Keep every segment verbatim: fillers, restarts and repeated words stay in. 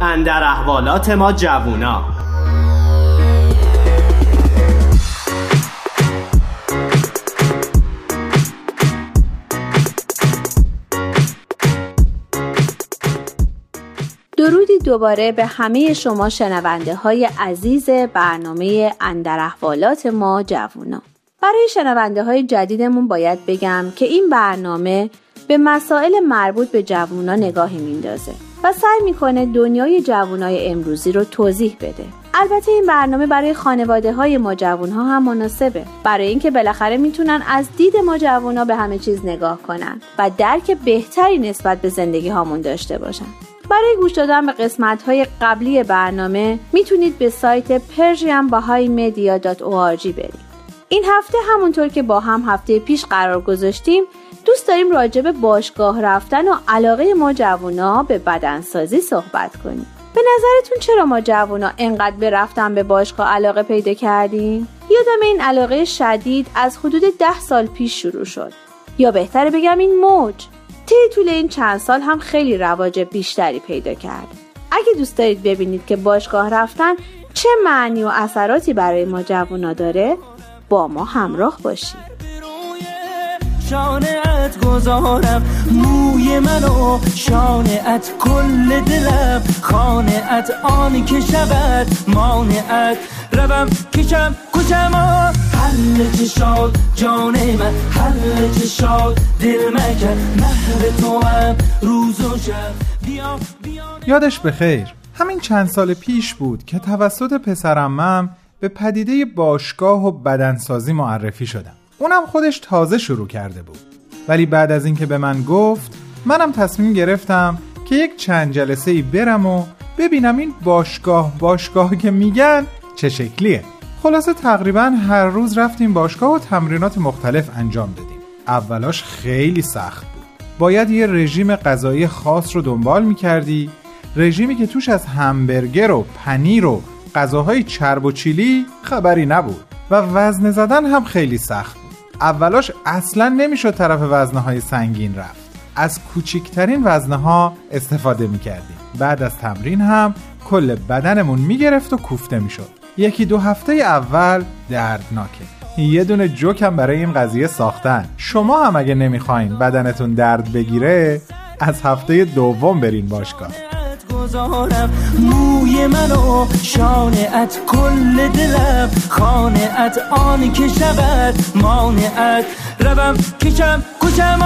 اندر احوالات ما جوونا. درودی دوباره به همه شما شنونده های عزیز برنامه اندر احوالات ما جوونا. برای شنونده های جدیدمون باید بگم که این برنامه به مسائل مربوط به جوونا نگاهی میندازه و سعی میکنه دنیای جوونای امروزی رو توضیح بده. البته این برنامه برای خانواده های ما جوونها هم مناسبه، برای اینکه بالاخره میتونن از دید ما جوونا به همه چیز نگاه کنن و درک بهتری نسبت به زندگی هامون داشته باشن. برای گوش دادن به قسمت‌های قبلی برنامه میتونید به سایت پرژین بهایی مدیا دات او آر جی برید. این هفته همونطور که با هم هفته پیش قرار گذاشتیم دوست داریم راجع به باشگاه رفتن و علاقه ما جوونا به بدنسازی صحبت کنیم. به نظرتون چرا ما جوونا اینقدر به رفتن به باشگاه علاقه پیدا کردیم؟ یادم این علاقه شدید از حدود ده سال پیش شروع شد، یا بهتره بگم این موج طی طول این چند سال هم خیلی رواج بیشتری پیدا کرد. اگه دوست دارید ببینید که باشگاه رفتن چه معنی و اثراتی برای ما جوونا داره، با ما همراه باشید. شانه‌ات گذارم موی منو، شانه‌ات کل دلم، خانه‌ات آنی که شود مانعت، روم کشم کشم حل چشاد جان من، حل چشاد دل مکن، مهر تو هم روز و شب. بیا بیا یادش بخیر، همین چند سال پیش بود که توسط پسرعمم به پدیده باشگاه و بدنسازی معرفی شدم. اونم خودش تازه شروع کرده بود، ولی بعد از اینکه به من گفت منم تصمیم گرفتم که یک چند جلسه‌ای برم و ببینم این باشگاه باشگاه که میگن چه شکلیه. خلاصه تقریبا هر روز رفتیم باشگاه و تمرینات مختلف انجام دادیم. اولاش خیلی سخت بود، باید یه رژیم غذایی خاص رو دنبال میکردی، رژیمی که توش از همبرگر و پنیر و غذاهای چرب و چیلی خبری نبود و وزنه زدن هم خیلی سخت بود. اولاش اصلا نمیشد طرف وزنه‌های سنگین رفت، از کوچکترین وزنه‌ها استفاده میکردیم. بعد از تمرین هم کل بدنمون میگرفت و کوفته میشد. یکی دو هفته اول دردناکه. یه دونه جوکم برای این قضیه ساختن. شما هم اگه نمیخواین بدنتون درد بگیره از هفته دوم برین باشگاه. گذارم موی منو، شانه‌ات کل دلم، خانه‌ات آنی که شود مانعت، روم کشم کشم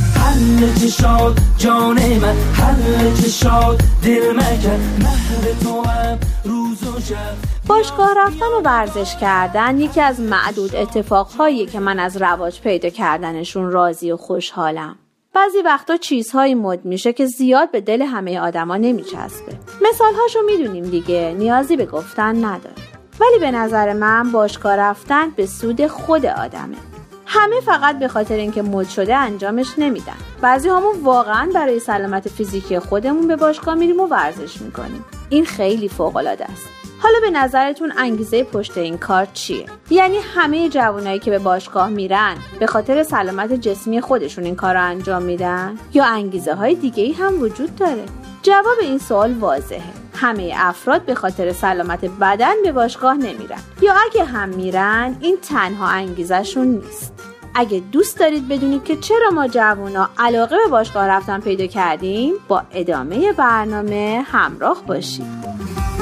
حل چشاد جان من، حل چشاد دل مکن، مهر تو هم روز و شب. باشگاه رفتن و ورزش کردن یکی از معدود اتفاقهایی که من از رواج پیدا کردنشون راضی و خوشحالم. بعضی وقتا چیزهایی مد میشه که زیاد به دل همه آدما نمیچسبه. مثالهاشو میدونیم دیگه، نیازی به گفتن نداره. ولی به نظر من باشگاه رفتن به سود خود آدمه. همه فقط به خاطر اینکه مد شده انجامش نمیدن. بعضی همون واقعا برای سلامت فیزیکی خودمون به باشگاه میریم و ورزش میکنیم. این خیلی فوق العاده است. حالا به نظرتون انگیزه پشت این کار چیه؟ یعنی همه جوانایی که به باشگاه میرن به خاطر سلامت جسمی خودشون این کار رو انجام میدن یا انگیزه های دیگه‌ای هم وجود داره؟ جواب این سوال واضحه. همه افراد به خاطر سلامت بدن به باشگاه نمیرن، یا اگه هم میرن این تنها انگیزه‌شون نیست. اگه دوست دارید بدونید که چرا ما جوانا علاقه به باشگاه رفتن پیدا کردیم، با ادامه برنامه همراه باشید.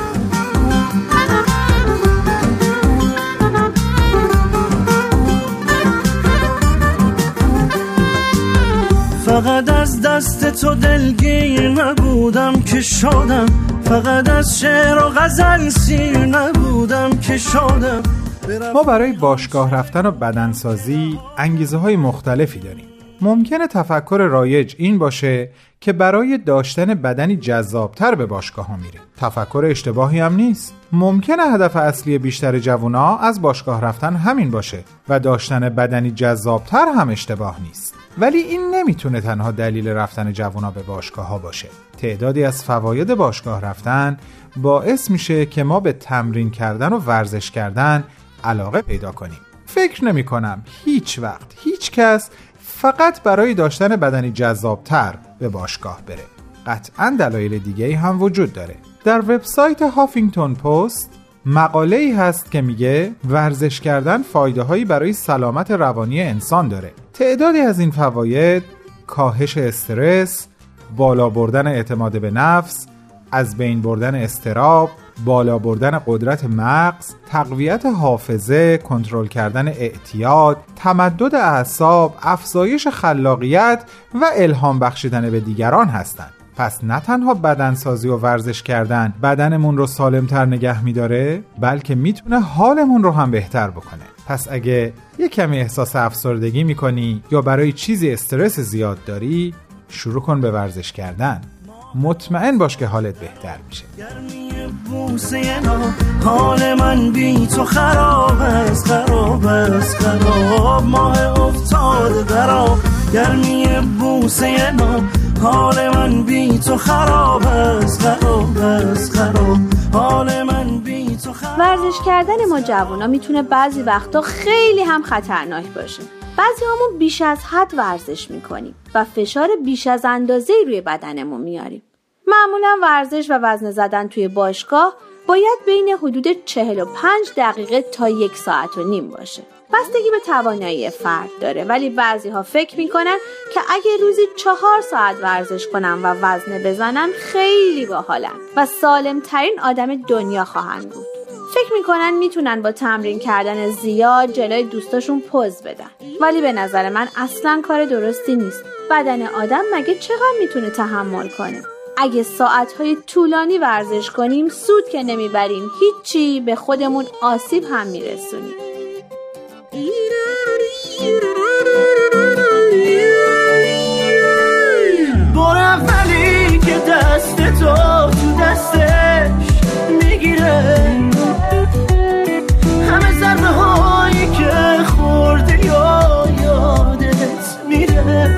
فقط از دست تو دلگیر نبودم که شادم، فقط از شعر و غزل سیر نبودم که شادم. ما برای باشگاه رفتن و بدنسازی انگیزه های مختلفی داریم. ممکنه تفکر رایج این باشه که برای داشتن بدنی جذابتر به باشگاه ها میره. تفکر اشتباهی هم نیست. ممکنه هدف اصلی بیشتر جوونا از باشگاه رفتن همین باشه و داشتن بدنی جذابتر هم اشتباه نیست. ولی این نمیتونه تنها دلیل رفتن جوونا به باشگاه ها باشه. تعدادی از فواید باشگاه رفتن باعث میشه که ما به تمرین کردن و ورزش کردن علاقه پیدا کنیم. فکر نمی کنم هیچ وقت هیچ کس فقط برای داشتن بدنی جذابتر به باشگاه بره. قطعاً دلایل دیگه‌ای هم وجود داره. در وبسایت هافینگتون پست مقاله‌ای هست که میگه ورزش کردن فایده‌هایی برای سلامت روانی انسان داره. تعدادی از این فواید کاهش استرس، بالا بردن اعتماد به نفس، از بین بردن اضطراب، بالا بردن قدرت مغز، تقویت حافظه، کنترل کردن اعتیاد، تمدد اعصاب، افزایش خلاقیت و الهام بخشیدن به دیگران هستند. پس نه تنها بدنسازی و ورزش کردن بدنمون رو سالمتر نگه میداره، بلکه میتونه حالمون رو هم بهتر بکنه. پس اگه یه کمی احساس افسردگی میکنی یا برای چیزی استرس زیاد داری، شروع کن به ورزش کردن. مطمئن باش که حالت بهتر میشه. حال من بی تو خراب است، خراب است، خراب. ماه افتاده در آب، گرمی بوسه ناب. حال من بی تو خراب است، خراب است، خراب. حال من بی تو خراب. ورزش کردن ما جوونا میتونه بعضی وقتا خیلی هم خطرناک باشه. بعضی همون بیش از حد ورزش میکنیم و فشار بیش از اندازه روی بدنمون میاریم. معمولا ورزش و وزنه زدن توی باشگاه باید بین حدود چهل و پنج دقیقه تا یک ساعت و نیم باشه. بستگی به توانایی فرد داره، ولی بعضی ها فکر میکنن که اگه روزی چهار ساعت ورزش کنن و وزنه بزنن خیلی باحالن و سالم ترین آدم دنیا خواهند بود. فکر میکنن میتونن با تمرین کردن زیاد جلوی دوستاشون پوز بدن، ولی به نظر من اصلا کار درستی نیست. بدن آدم مگه چقدر میتونه تحمل کنه؟ اگه ساعتهای طولانی ورزش کنیم سود که نمیبریم، هیچی، به خودمون آسیب هم میرسونیم. بار اولی که دست تو تو دستش میگیره، همه ضربه هایی که خورده یا یادت میره.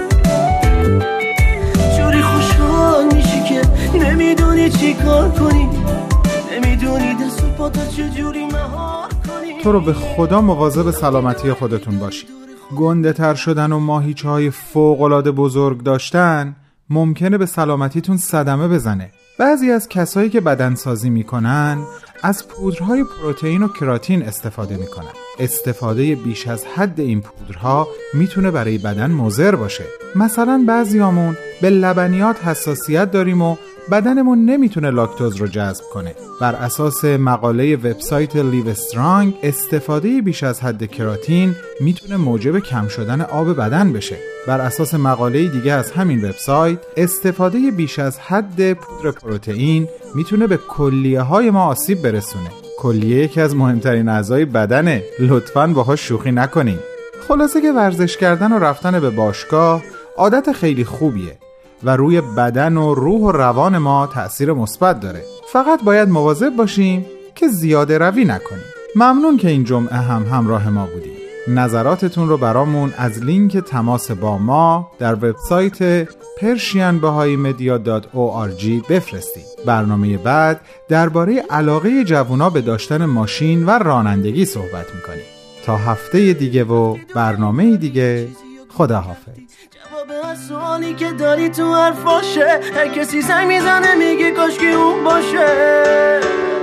جوری خوشحال میشی که نمیدونی چی کار کنی، نمیدونی دست و پا تا چجوری مهار کنی. تو رو به خدا مواظب سلامتی خودتون باشی. گنده تر شدن و ماهیچه های فوق‌العاده بزرگ داشتن ممکنه به سلامتیتون صدمه بزنه. بعضی از کسایی که بدنسازی میکنن از پودرهای پروتئین و کراتین استفاده میکنن. استفاده بیش از حد این پودرها میتونه برای بدن مضر باشه. مثلا بعضیامون به لبنیات حساسیت داریم و بدنمون نمیتونه لاکتوز رو جذب کنه. بر اساس مقاله وبسایت لیو استرانگ، استفاده بیش از حد کراتین میتونه موجب کم شدن آب بدن بشه. بر اساس مقاله دیگه از همین وبسایت، استفاده بیش از حد پودر پروتئین میتونه به کلیه های ما آسیب برسونه. کلیه یکی از مهمترین اعضای بدنه، لطفاً باهاش شوخی نکنین. خلاصه که ورزش کردن و رفتن به باشگاه عادت خیلی خوبیه و روی بدن و روح و روان ما تأثیر مثبت داره. فقط باید مواظب باشیم که زیاده روی نکنیم. ممنون که این جمعه هم همراه ما بودیم. نظراتتون رو برامون از لینک تماس با ما در وبسایت پرشین بهایی مدیا دات او آر جی بفرستید. برنامه بعد درباره علاقه جوونا به داشتن ماشین و رانندگی صحبت میکنیم. تا هفته دیگه و برنامه دیگه، خداحافظ. جواب سوالی که داری تو حرفاشه، هر کسی زنگ میزنه میگه کاش که اون باشه.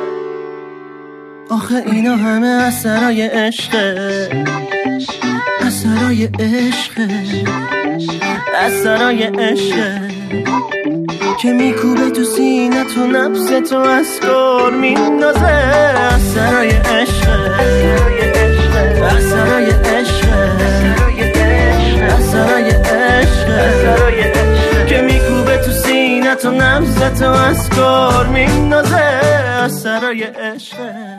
آخه اینا همه اثرای عشقه، اثرای عشقه، اثرای عشقه که میکوبه تو سینه تو نبض تو اسکار میندازه. اثرای عشقه، اثرای عشقه، اثرای عشقه که میکوبه تو سینه تو نبض تو اسکار میندازه. اثرای عشقه.